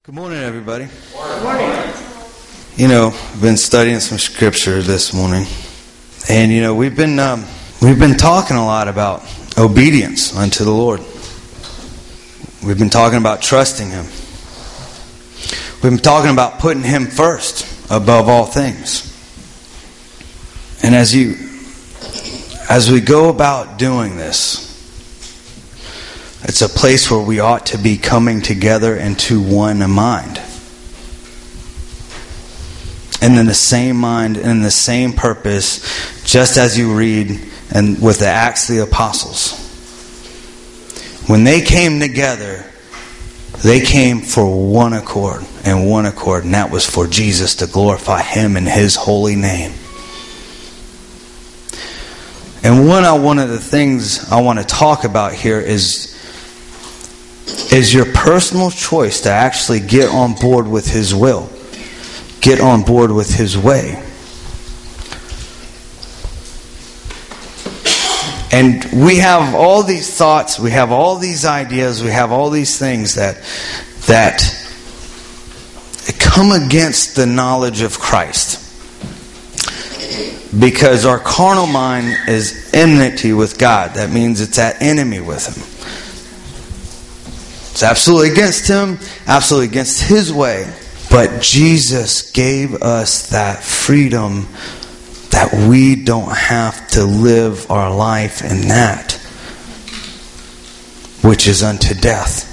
Good morning, everybody. Good morning. You know, I've been studying some scripture this morning, and we've been talking a lot about obedience unto the Lord. We've been talking about trusting Him. We've been talking about putting Him first above all things. And as we go about doing this, it's a place where we ought to be coming together into one mind. And in the same mind and in the same purpose, just as you read and with the Acts of the Apostles. When they came together, they came for one accord, and that was for Jesus, to glorify Him in His holy name. And one of the things I want to talk about here is your personal choice to actually get on board with His will. Get on board with His way. And we have all these thoughts, we have all these ideas, we have all these things that come against the knowledge of Christ. Because our carnal mind is enmity with God. That means it's at enemy with Him. It's absolutely against Him, absolutely against His way. But Jesus gave us that freedom that we don't have to live our life in that, which is unto death.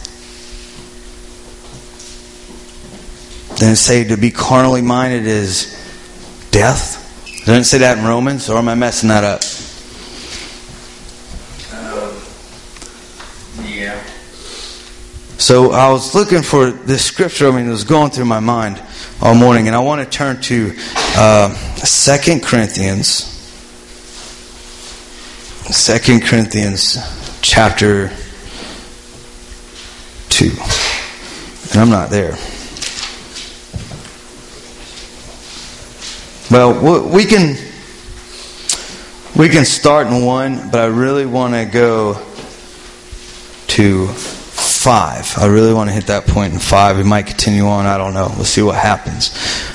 Didn't it say to be carnally minded is death? Didn't it say that in Romans? Or am I messing that up? Yeah. So I was looking for this scripture. It was going through my mind all morning. And I want to turn to 2 Corinthians. 2 Corinthians chapter 2. And I'm not there. Well, we can start in 1, but I really want to go to 5. I really want to hit that point in 5. We might continue on. I don't know. We'll see what happens.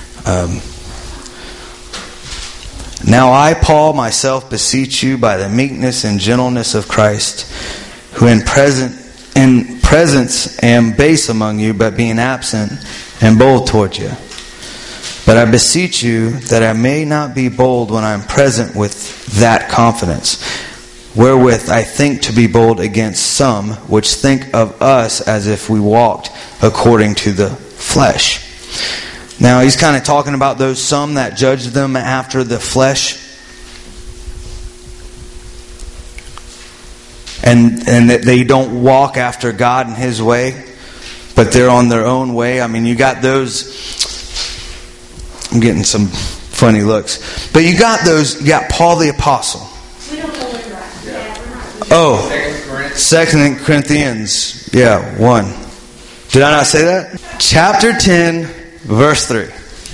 Now I, Paul, myself beseech you by the meekness and gentleness of Christ, who in presence am base among you, but being absent am bold toward you. But I beseech you that I may not be bold when I am present with that confidence, wherewith I think to be bold against some which think of us as if we walked according to the flesh. Now he's kind of talking about those some that judge them after the flesh. And that they don't walk after God in His way, but they're on their own way. You got those. I'm getting some funny looks. But you got those. You got Paul the Apostle. Oh, 2 Corinthians, 1. Did I not say that? Chapter 10, verse 3.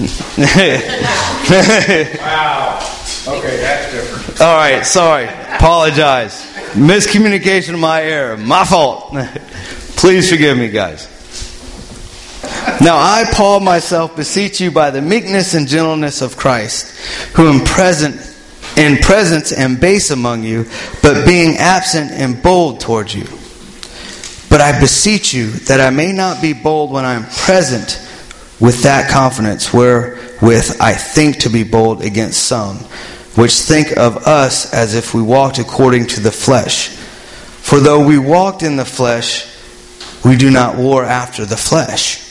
Wow. Okay, that's different. All right, sorry. Apologize. Miscommunication of my error. My fault. Please forgive me, guys. Now I, Paul, myself, beseech you by the meekness and gentleness of Christ, who in presence am base among you, but being absent am bold toward you. But I beseech you that I may not be bold when I am present with that confidence, wherewith I think to be bold against some, which think of us as if we walked according to the flesh. For though we walked in the flesh, we do not war after the flesh.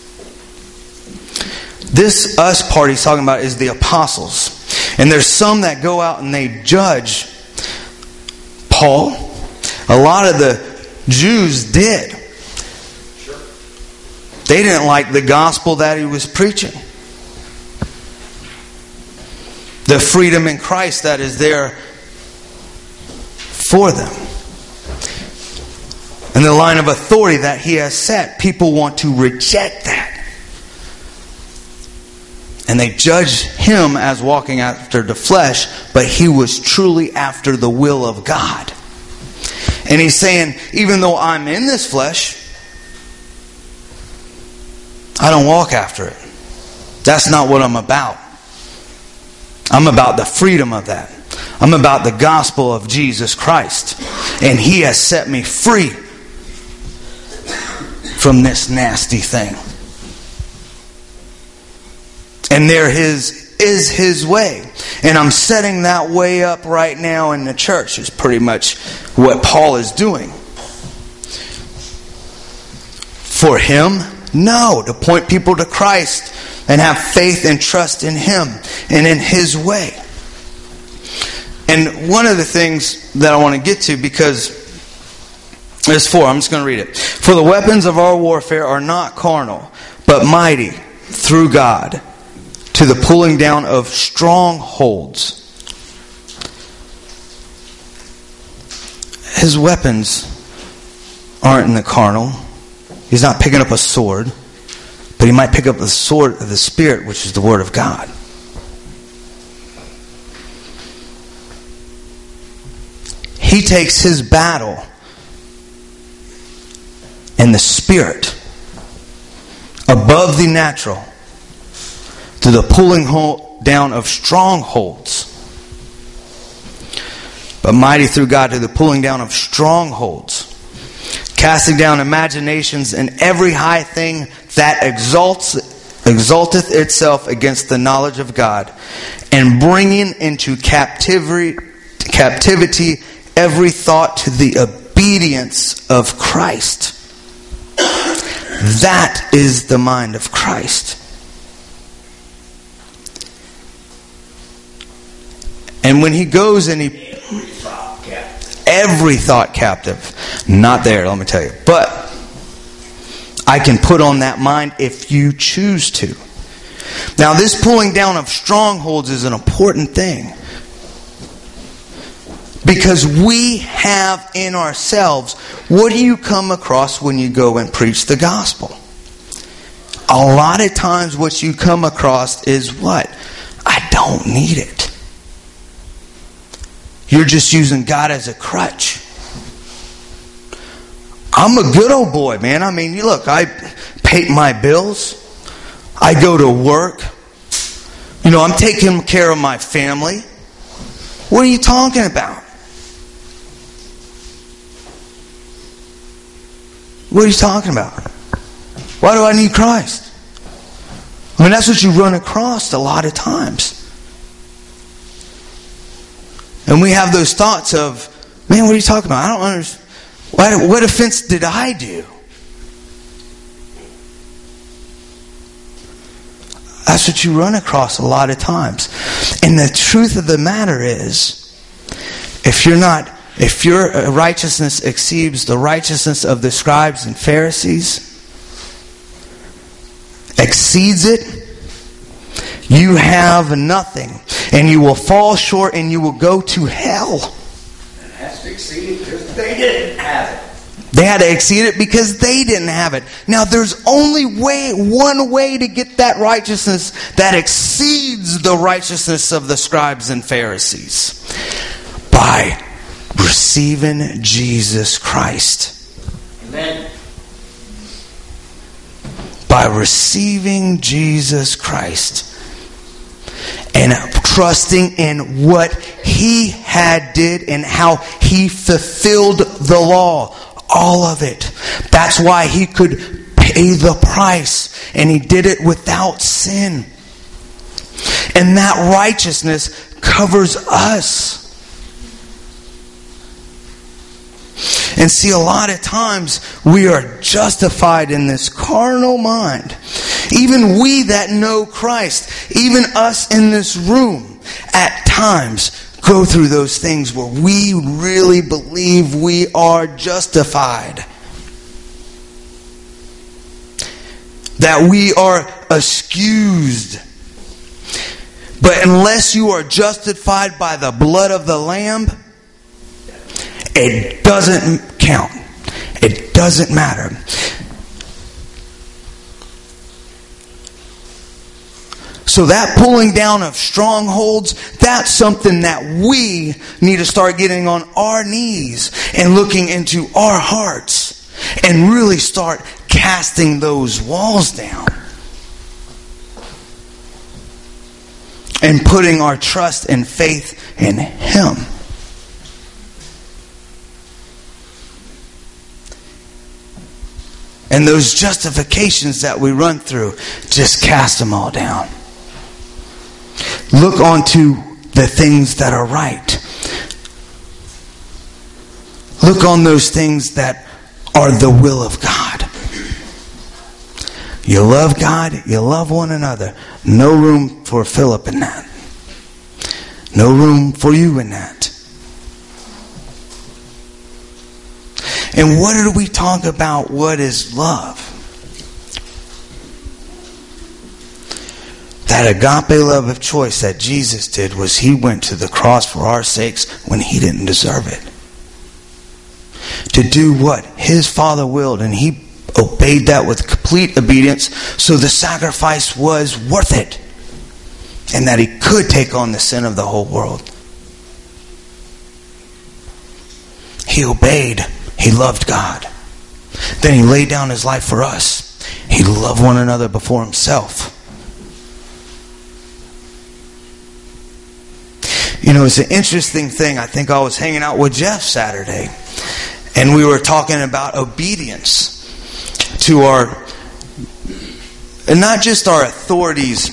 This us part he's talking about is the apostles. And there's some that go out and they judge Paul. A lot of the Jews did. They didn't like the gospel that he was preaching. The freedom in Christ that is there for them. And the line of authority that he has set. People want to reject that. And they judge him as walking after the flesh, but he was truly after the will of God. And he's saying, even though I'm in this flesh, I don't walk after it. That's not what I'm about. I'm about the freedom of that. I'm about the gospel of Jesus Christ. And He has set me free from this nasty thing. And there is His way. And I'm setting that way up right now in the church, is pretty much what Paul is doing. For him? No, to point people to Christ and have faith and trust in Him and in His way. And one of the things that I want to get to, because there's 4, I'm just going to read it. For the weapons of our warfare are not carnal, but mighty through God to the pulling down of strongholds. His weapons aren't in the carnal. He's not picking up a sword, but he might pick up the sword of the Spirit, which is the Word of God. He takes his battle in the Spirit above the natural to the pulling down of strongholds. But mighty through God to the pulling down of strongholds, casting down imaginations and every high thing that exalteth itself against the knowledge of God, and bringing into captivity every thought to the obedience of Christ. That is the mind of Christ. And when he goes and he... Every thought captive. Not there, let me tell you. But I can put on that mind if you choose to. Now, this pulling down of strongholds is an important thing. Because we have in ourselves, what do you come across when you go and preach the gospel? A lot of times what you come across is what? I don't need it. You're just using God as a crutch. I'm a good old boy, man. I mean, look, I pay my bills. I go to work. You know, I'm taking care of my family. What are you talking about? What are you talking about? Why do I need Christ? I mean, that's what you run across a lot of times. And we have those thoughts of, man, what are you talking about? I don't understand. What offense did I do? That's what you run across a lot of times. And the truth of the matter is, if your righteousness exceeds the righteousness of the scribes and Pharisees, exceeds it, you have nothing. And you will fall short and you will go to hell. It has to exceed because they didn't have it. They had to exceed it because they didn't have it. Now there's only one way to get that righteousness that exceeds the righteousness of the scribes and Pharisees. By receiving Jesus Christ. Amen. By receiving Jesus Christ. And trusting in what He had did and how He fulfilled the law. All of it. That's why He could pay the price. And He did it without sin. And that righteousness covers us. And see, a lot of times we are justified in this carnal mind. Even we that know Christ, even us in this room, at times go through those things where we really believe we are justified. That we are excused. But unless you are justified by the blood of the Lamb, it doesn't count. It doesn't matter. So that pulling down of strongholds, that's something that we need to start getting on our knees and looking into our hearts and really start casting those walls down. and putting our trust and faith in Him. And those justifications that we run through, just cast them all down. Look onto the things that are right. Look on those things that are the will of God. You love God, you love one another. No room for Philip in that. No room for you in that. And what did we talk about? What is love? That agape love of choice that Jesus did was He went to the cross for our sakes when He didn't deserve it. To do what His Father willed, and He obeyed that with complete obedience, so the sacrifice was worth it. And that He could take on the sin of the whole world. He obeyed. He loved God. Then He laid down His life for us. He loved one another before Himself. You know, it's an interesting thing. I think I was hanging out with Jeff Saturday, and we were talking about obedience to our, and not just our authorities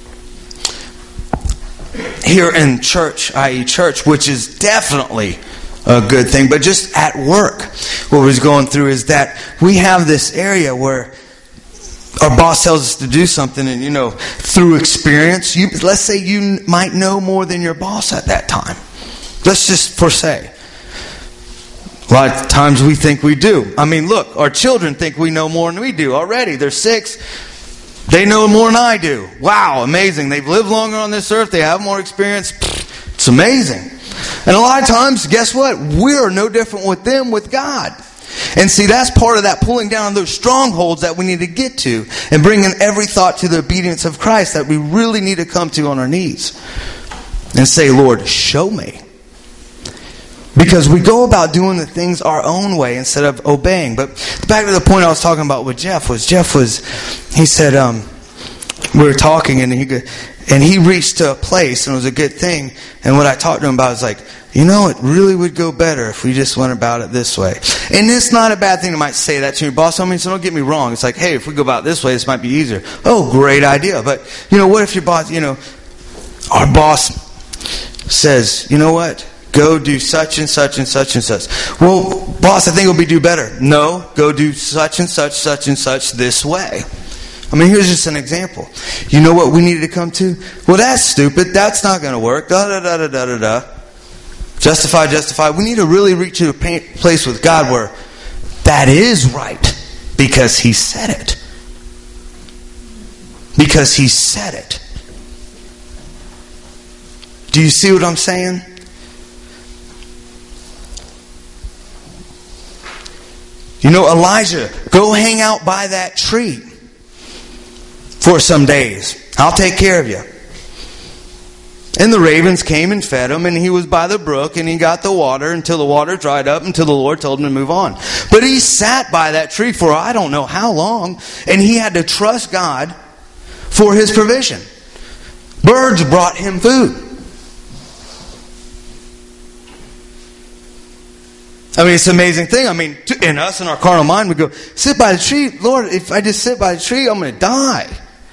here in church, i.e. church, which is definitely a good thing, but just at work, what we're going through is that we have this area where our boss tells us to do something, and you know, through experience, let's say you might know more than your boss at that time. Let's just say. A lot of times we think we do. I mean, look, our children think we know more than we do already. They're 6. They know more than I do. Wow, amazing. They've lived longer on this earth. They have more experience. It's amazing. And a lot of times, guess what? We're no different with them with God. And see, that's part of that pulling down those strongholds that we need to get to, and bringing every thought to the obedience of Christ that we really need to come to on our knees and say, Lord, show me. Because we go about doing the things our own way instead of obeying. But back to the point I was talking about with Jeff, he said, we were talking, and he reached to a place, and it was a good thing. And what I talked to him about was like, you know, it really would go better if we just went about it this way. And it's not a bad thing to might say that to your boss. I mean, so don't get me wrong. It's like, hey, if we go about it this way, this might be easier. Oh, great idea. But, you know, what if your boss, you know, our boss says, you know what? Go do such and such and such and such. Well, boss, I think it would be do better. No, go do such and such this way. I mean, here's just an example. You know what we needed to come to? Well, that's stupid. That's not going to work. Da-da-da-da-da-da-da. Justify. We need to really reach to a place with God where that is right because He said it. Because He said it. Do you see what I'm saying? You know, Elijah, go hang out by that tree for some days. I'll take care of you. And the ravens came and fed him, and he was by the brook, and he got the water until the water dried up, until the Lord told him to move on. But he sat by that tree for I don't know how long, and he had to trust God for His provision. Birds brought him food. I mean, it's an amazing thing. I mean, in us, in our carnal mind, we go, sit by the tree. Lord, if I just sit by the tree, I'm going to die.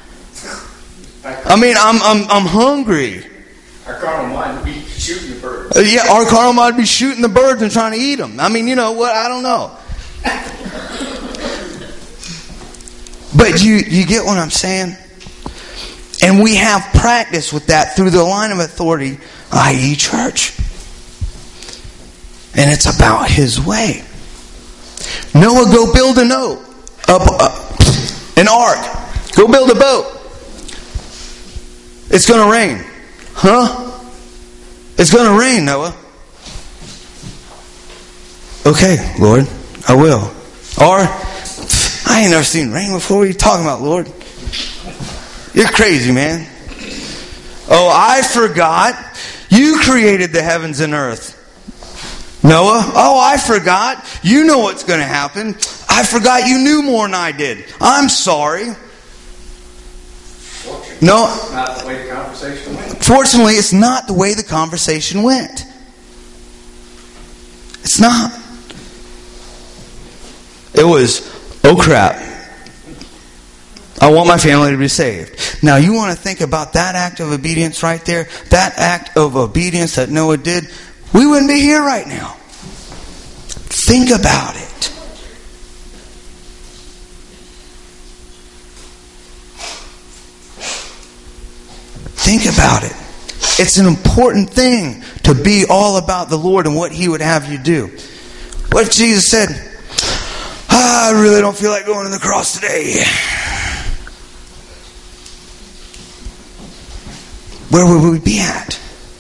I mean, I'm hungry. Our carnal mind would be shooting the birds. Yeah, our carnal mind would be shooting the birds and trying to eat them. I mean, you know what? I don't know. But you get what I'm saying? And we have practice with that through the line of authority, i.e. church. And it's about His way. Noah, go build an ark. Go build a boat. It's going to rain. Huh? It's going to rain, Noah. Okay, Lord, I will. Or, I ain't never seen rain before. What are you talking about, Lord? You're crazy, man. Oh, I forgot. You created the heavens and earth. Noah, oh, I forgot. You know what's going to happen. I forgot you knew more than I did. I'm sorry. No. Not the way the conversation went. Fortunately, it's not the way the conversation went. It's not. It was, oh crap, I want my family to be saved. Now you want to think about that act of obedience right there? That act of obedience that Noah did, we wouldn't be here right now. Think about it. Think about it. It's an important thing to be all about the Lord and what He would have you do. What if Jesus said, I really don't feel like going to the cross today. Where would we be at?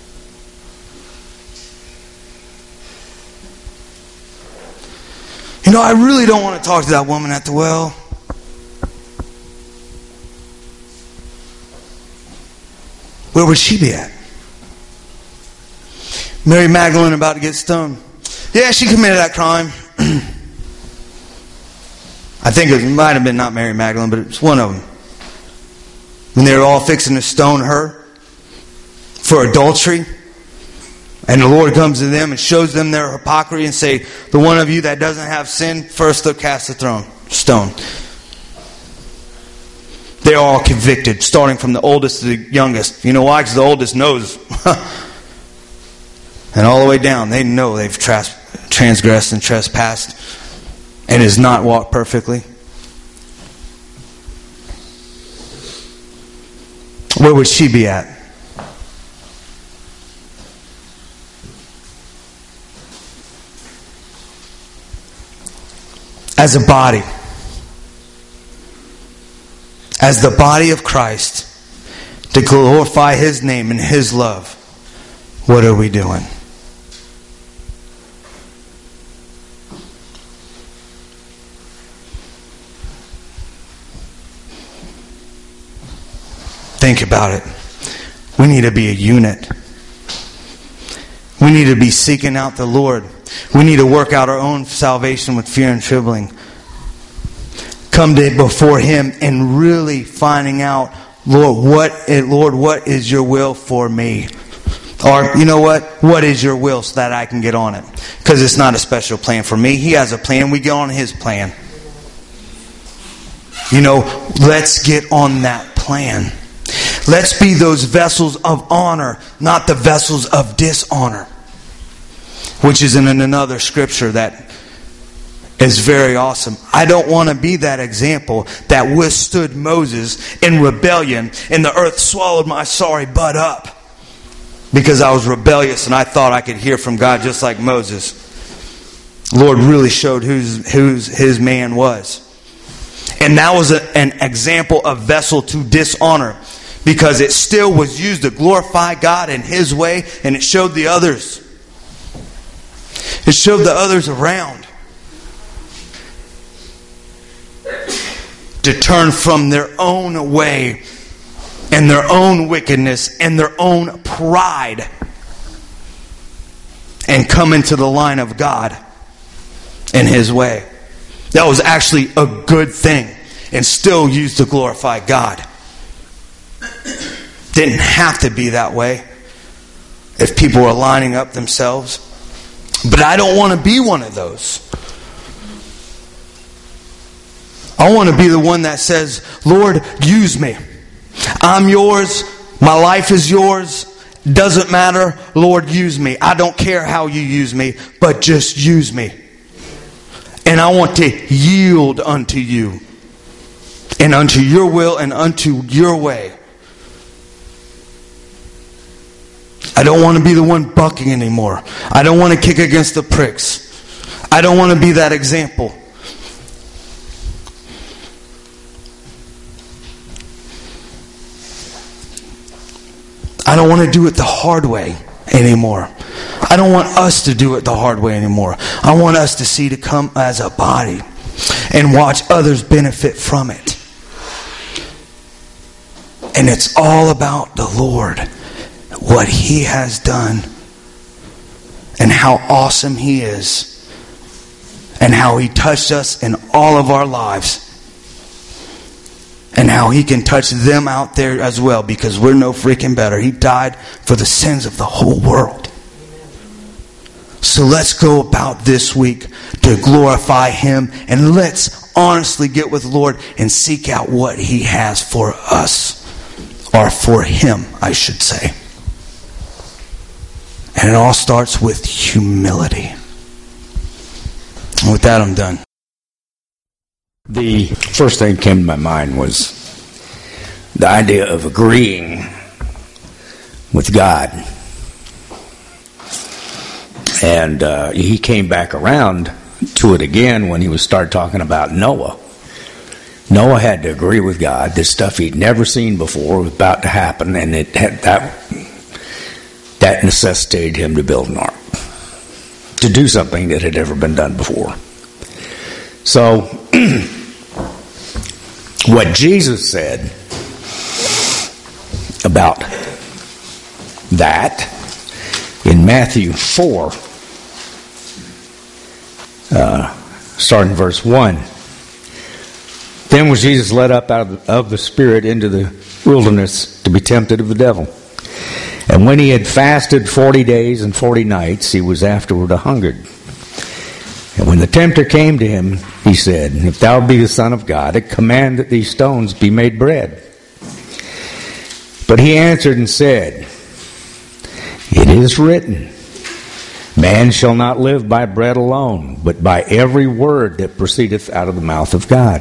You know, I really don't want to talk to that woman at the well. Where would she be at? Mary Magdalene about to get stoned. Yeah, she committed that crime. I think it might have been not Mary Magdalene, but it's one of them. When they were all fixing to stone her for adultery, and the Lord comes to them and shows them their hypocrisy and say, the one of you that doesn't have sin, first they'll cast the stone. They're all convicted, starting from the oldest to the youngest. You know why? Because the oldest knows. And all the way down, they know they've transgressed and trespassed and has not walked perfectly. Where would she be at? As a body, as the body of Christ, to glorify His name and His love, what are we doing? Think about it. We need to be a unit. We need to be seeking out the Lord. We need to work out our own salvation with fear and trembling. Come before Him and really finding out, Lord, what is your will for me? Or, you know what is your will so that I can get on it? Because it's not a special plan for me. He has a plan. We get on His plan. You know, let's get on that plan. Let's be those vessels of honor, not the vessels of dishonor. Which is in another scripture that is very awesome. I don't want to be that example that withstood Moses in rebellion and the earth swallowed my sorry butt up because I was rebellious and I thought I could hear from God just like Moses. The Lord really showed who's His man was. And that was an example of vessel to dishonor because it still was used to glorify God in His way, and it showed the others. It showed the others around to turn from their own way and their own wickedness and their own pride and come into the line of God and His way. That was actually a good thing and still used to glorify God. Didn't have to be that way if people were lining up themselves. But I don't want to be one of those. I want to be the one that says, Lord, use me. I'm yours. My life is yours. Doesn't matter. Lord, use me. I don't care how you use me, but just use me. And I want to yield unto you and unto your will and unto your way. I don't want to be the one bucking anymore. I don't want to kick against the pricks. I don't want to be that example. I don't want to do it the hard way anymore. I don't want us to do it the hard way anymore. I want us to see to come as a body and watch others benefit from it. And it's all about the Lord. What He has done and how awesome He is and how He touched us in all of our lives And how he can touch them out there as well, because we're no freaking better. He died for the sins of the whole world. So let's go about this week to glorify him, and let's honestly get with the Lord and seek out what he has for us, or for him, I should say. And it all starts with humility. And with that, I'm done. The first thing that came to my mind was the idea of agreeing with God. And he came back around to it again when he started talking about Noah. Noah had to agree with God. This stuff he'd never seen before was about to happen, and it had that necessitated him to build an ark, to do something that had never been done before. So, what Jesus said about that in Matthew 4, starting verse 1. Then was Jesus led up out of the Spirit into the wilderness to be tempted of the devil. And when he had fasted 40 days and 40 nights, he was afterward a-hungered. And when the tempter came to him, he said, If thou be the Son of God, command that these stones be made bread. But he answered and said, It is written, Man shall not live by bread alone, but by every word that proceedeth out of the mouth of God.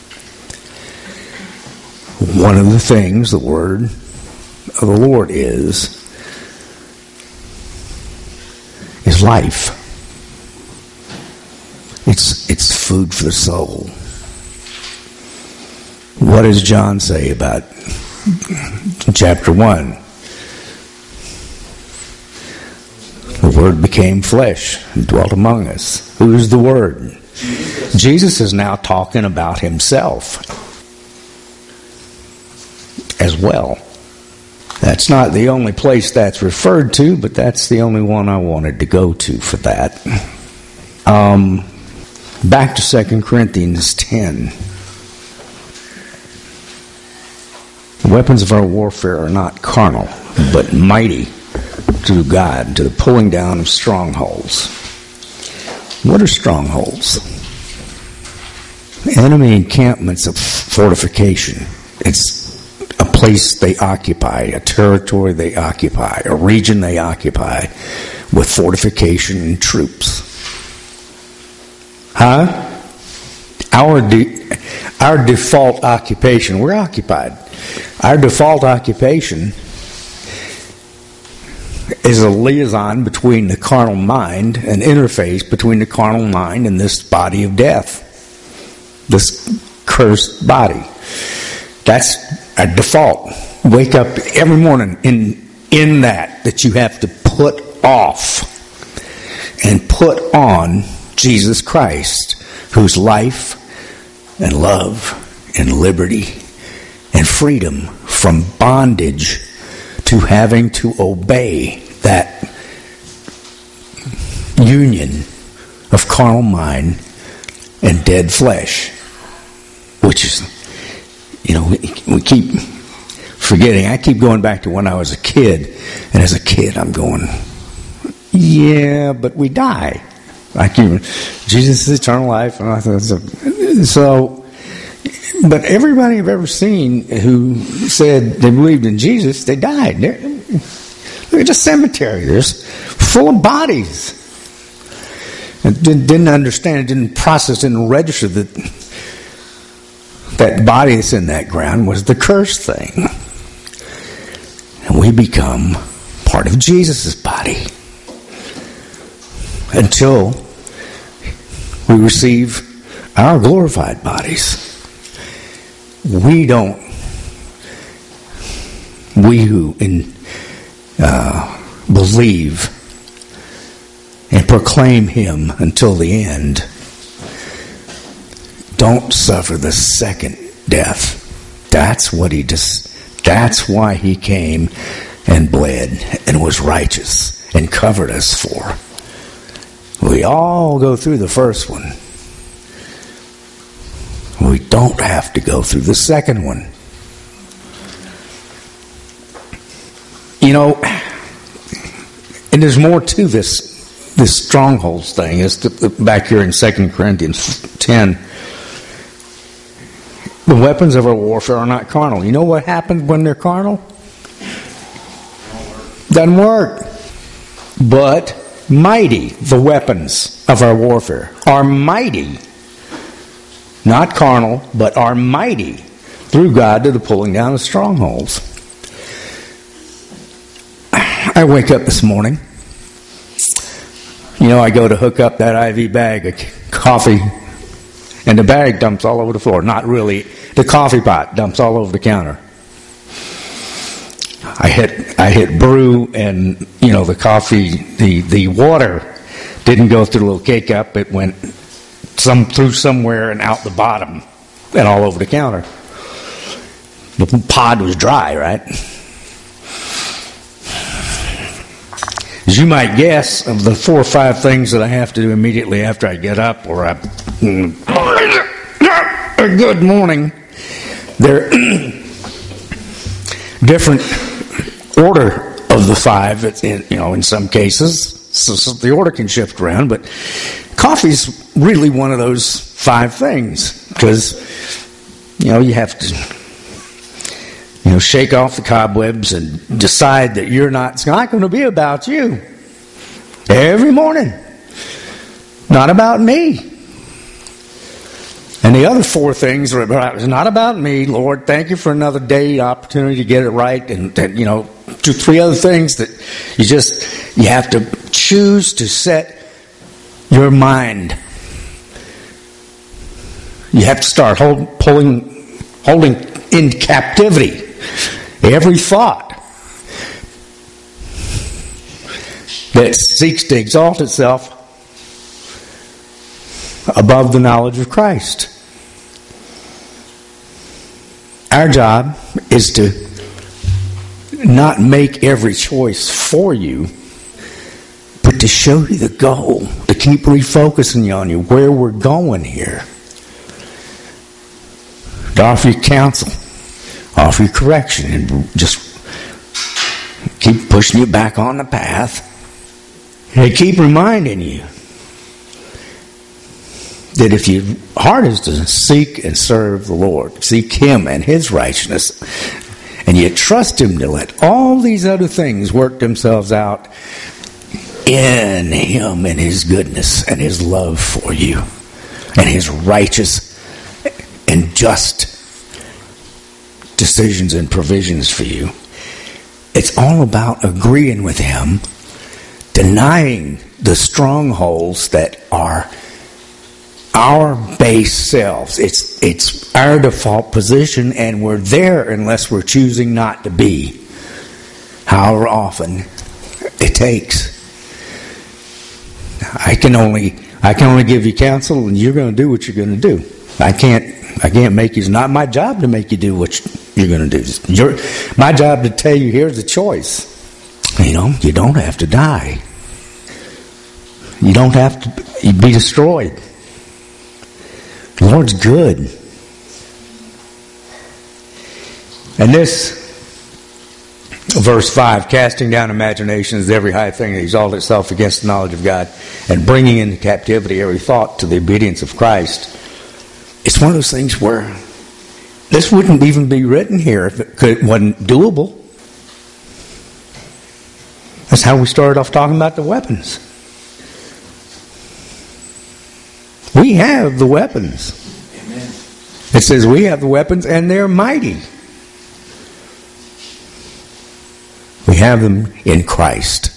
One of the things the word of the Lord is life. It's food for the soul. What does John say about chapter 1? The Word became flesh and dwelt among us. Who is the Word? Jesus is now talking about himself as well. That's not the only place that's referred to, but that's the only one I wanted to go to for that. Back to 2 Corinthians 10. The weapons of our warfare are not carnal, but mighty through God, to the pulling down of strongholds. What are strongholds? Enemy encampments of fortification. It's a place they occupy, a territory they occupy, a region they occupy with fortification and troops. Our default occupation, we're occupied. Our default occupation is a liaison between the carnal mind, an interface between the carnal mind and this body of death, this cursed body. That's a default. Wake up every morning in that you have to put off and put on Jesus Christ, whose life and love and liberty and freedom from bondage to having to obey that union of carnal mind and dead flesh, which is, we keep forgetting. I keep going back to when I was a kid, and as a kid I'm going, yeah, but we die. Jesus is eternal life. So, but everybody I've ever seen who said they believed in Jesus, they died. Look at the cemetery. There's full of bodies. And didn't understand, didn't process, didn't register that body that's in that ground was the cursed thing. And we become part of Jesus' body until we receive our glorified bodies. We who believe and proclaim him until the end don't suffer the second death. That's what that's why he came and bled and was righteous and covered us for. We all go through the first one. we don't have to go through the second one. You know, and there's more to this strongholds thing. It's back here in 2 Corinthians 10. The weapons of our warfare are not carnal. You know what happens when they're carnal? Doesn't work. But mighty, the weapons of our warfare are mighty. Not carnal, but are mighty through God to the pulling down of strongholds. I wake up this morning. You know, I go to hook up that IV bag of coffee, and the bag dumps all over the floor. Not really. The coffee pot dumps all over the counter. I hit brew, and you know the coffee, the water didn't go through the little K-cup. It went through somewhere and out the bottom, and all over the counter. The pod was dry, right? As you might guess, of the 4 or 5 things that I have to do immediately after I get up, or good morning, they're different order of the 5. In some cases, so the order can shift around. But coffee's really one of those 5 things, because you have to shake off the cobwebs and decide that it's not going to be about you every morning. Not about me. And the other 4 things are not about me. Lord, thank you for another day, opportunity to get it right. And 2, 3 other things that you have to choose to set your mind. You have to start holding in captivity every thought that seeks to exalt itself above the knowledge of Christ. Our job is to not make every choice for you, but to show you the goal, to keep refocusing on you where we're going here. To offer you counsel, offer you correction, and just keep pushing you back on the path. And keep reminding you that if your heart is to seek and serve the Lord, seek Him and His righteousness, and you trust Him to let all these other things work themselves out in Him and His goodness and His love for you and His righteous and just decisions and provisions for you. It's all about agreeing with Him, denying the strongholds that are our base selves. It's our default position, and we're there unless we're choosing not to be. However often it takes. I can only give you counsel, and you're going to do what you're going to do. I can't make you. It's not my job to make you do what you're going to do. It's my job to tell you, here's the choice. You don't have to die. You don't have to be destroyed. The Lord's good. And this, verse 5, casting down imaginations, every high thing that exalts itself against the knowledge of God, and bringing into captivity every thought to the obedience of Christ. It's one of those things where this wouldn't even be written here if it wasn't doable. That's how we started off talking about the weapons. We have the weapons. Amen. It says we have the weapons, and they're mighty. We have them in Christ.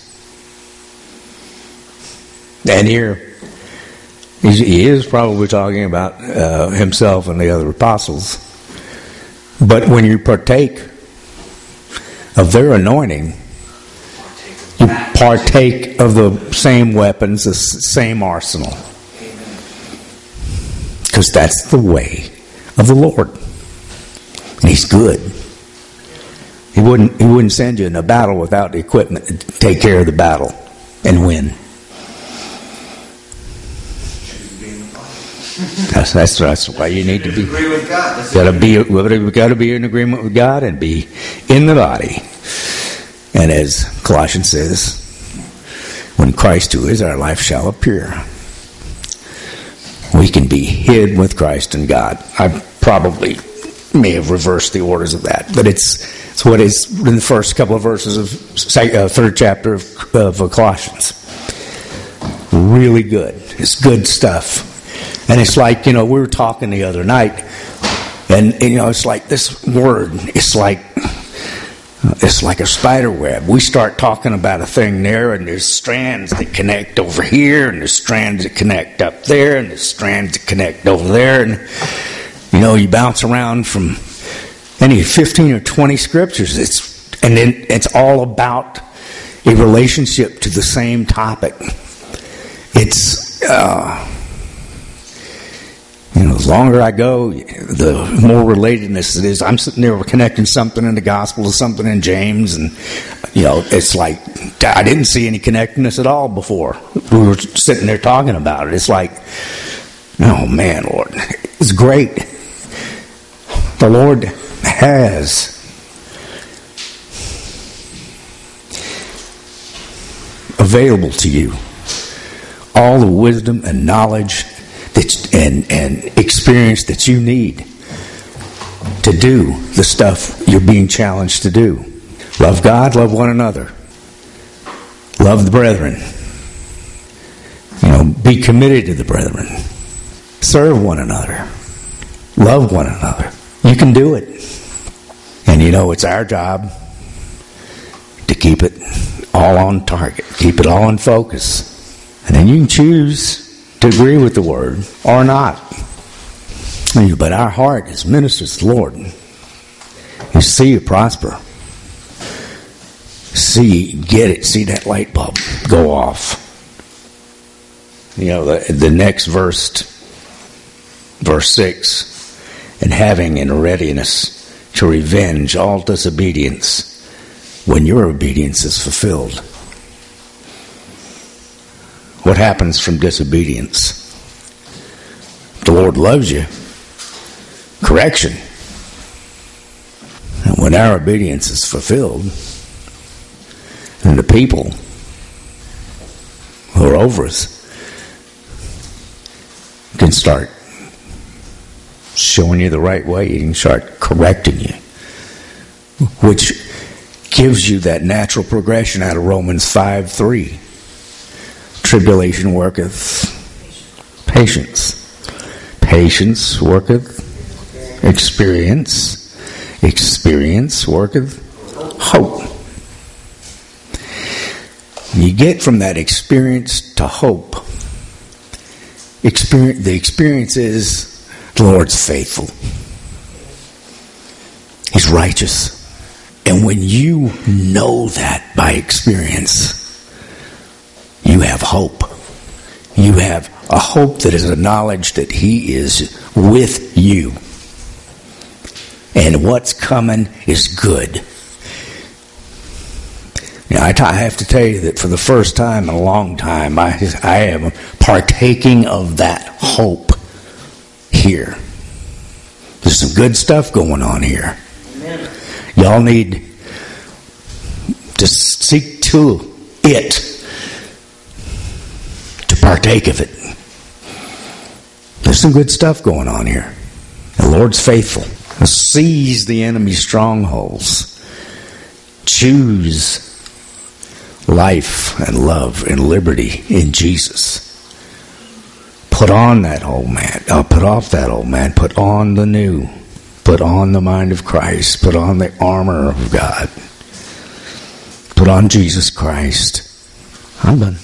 And here, he is probably talking about himself and the other apostles. But when you partake of their anointing, you partake of the same weapons, the same arsenal. Because that's the way of the Lord. And He's good. He wouldn't send you in a battle without the equipment to take care of the battle and win. That's why you need to be. Agree with God. We got to be in agreement with God and be in the body. And as Colossians says, when Christ who is our life shall appear, we can be hid with Christ in God. I probably may have reversed the orders of that, but it's what is in the first couple of verses of third chapter of Colossians. Really good. It's good stuff. And it's like, we were talking the other night, and it's like this word, it's like a spider web. We start talking about a thing there, and there's strands that connect over here, and there's strands that connect up there, and there's strands that connect over there, and you bounce around from any 15 or 20 scriptures. And then it's all about a relationship to the same topic. It's the longer I go, the more relatedness it is. I'm sitting there connecting something in the gospel to something in James, and it's like I didn't see any connectedness at all before. We were sitting there talking about it. It's like, oh man, Lord, it's great. The Lord has available to you all the wisdom and knowledge and experience that you need to do the stuff you're being challenged to do. Love God, love one another, love the brethren. Be committed to the brethren. Serve one another. Love one another. You can do it. And it's our job to keep it all on target, keep it all in focus. And then you can choose to agree with the word or not. But our heart is ministers to the Lord. You see you prosper. Get it. See that light bulb go off. The next verse 6, and having in readiness to revenge all disobedience when your obedience is fulfilled. What happens from disobedience? The Lord loves you. Correction. And when our obedience is fulfilled, and the people who are over us can start showing you the right way, you can start correcting you, which gives you that natural progression out of Romans 5:3. Tribulation worketh patience. Patience worketh experience. Experience worketh hope. You get from that experience to hope. The experience is the Lord's faithful. He's righteous. And when you know that by experience, you have hope. You have a hope that is a knowledge that He is with you. And what's coming is good. Now, I have to tell you that for the first time in a long time, I am partaking of that hope here. There's some good stuff going on here. Amen. Y'all need to seek to it, to partake of it. There's some good stuff going on here. The Lord's faithful. Seize the enemy's strongholds. Choose life and love and liberty in Jesus. Put on that old man. Put off that old man. Put on the new. Put on the mind of Christ. Put on the armor of God. Put on Jesus Christ. I'm done.